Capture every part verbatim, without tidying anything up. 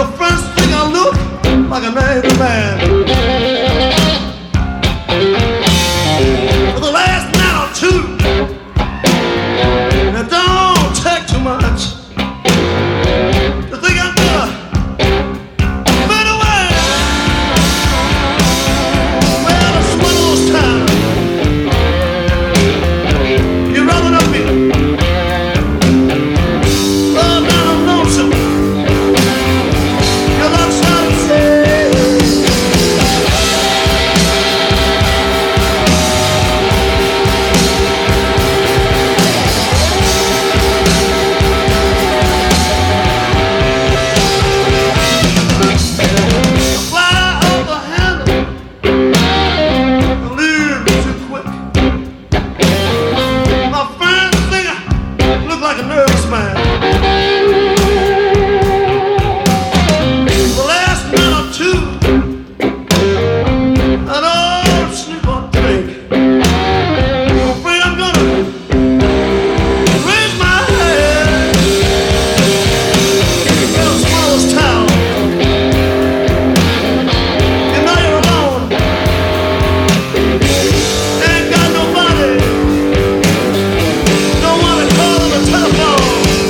friends think I look like a navy man. For the last night or two, it don't take too much to think I'm gonna fade away. Well, it's one of those times you're rather not feeling. Love down on lonesome. Your love sounded sad. Fly off the handle, leave me too quick. My friends think I look like a nervous man. The last night or two, I don't sleep or drink. I'm afraid I'm gonna raise my head. Well, it's one of those towns. You know you're alone. Ain't got nobody. No one to call on the telephone.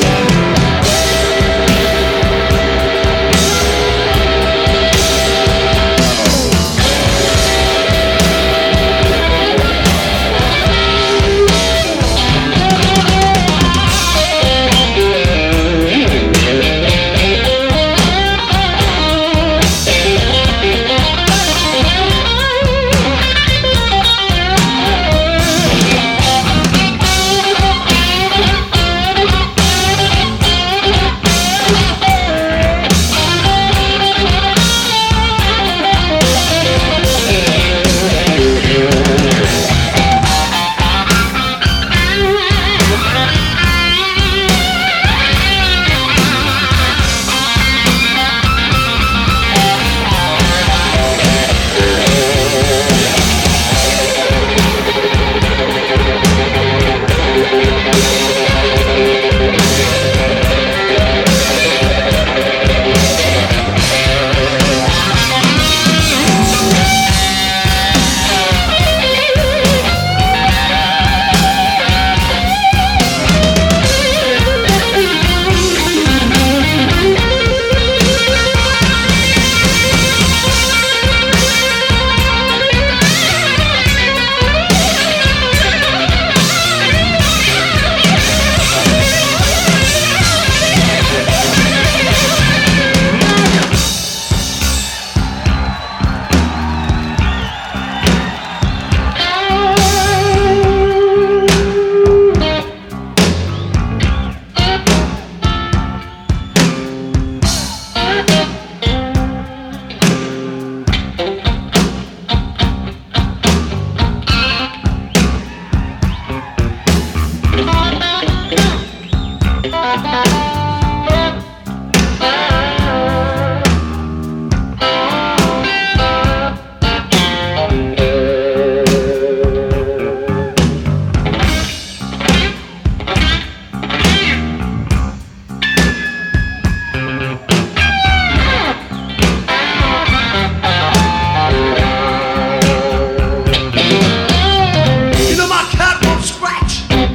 You know my cat won't scratch.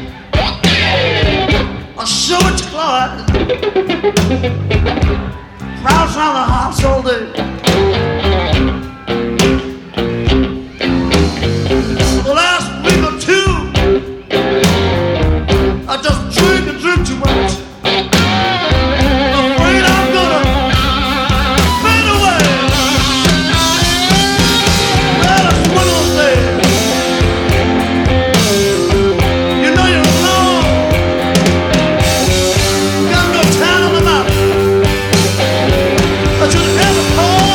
I'll show its claws. Prowls around the house all day. The last week or two, I just drink and drink too much. I'm afraid I'm gonna fade away. Well, it's one of those days. You know you're alone. Got no town on the mountain. I should ever call.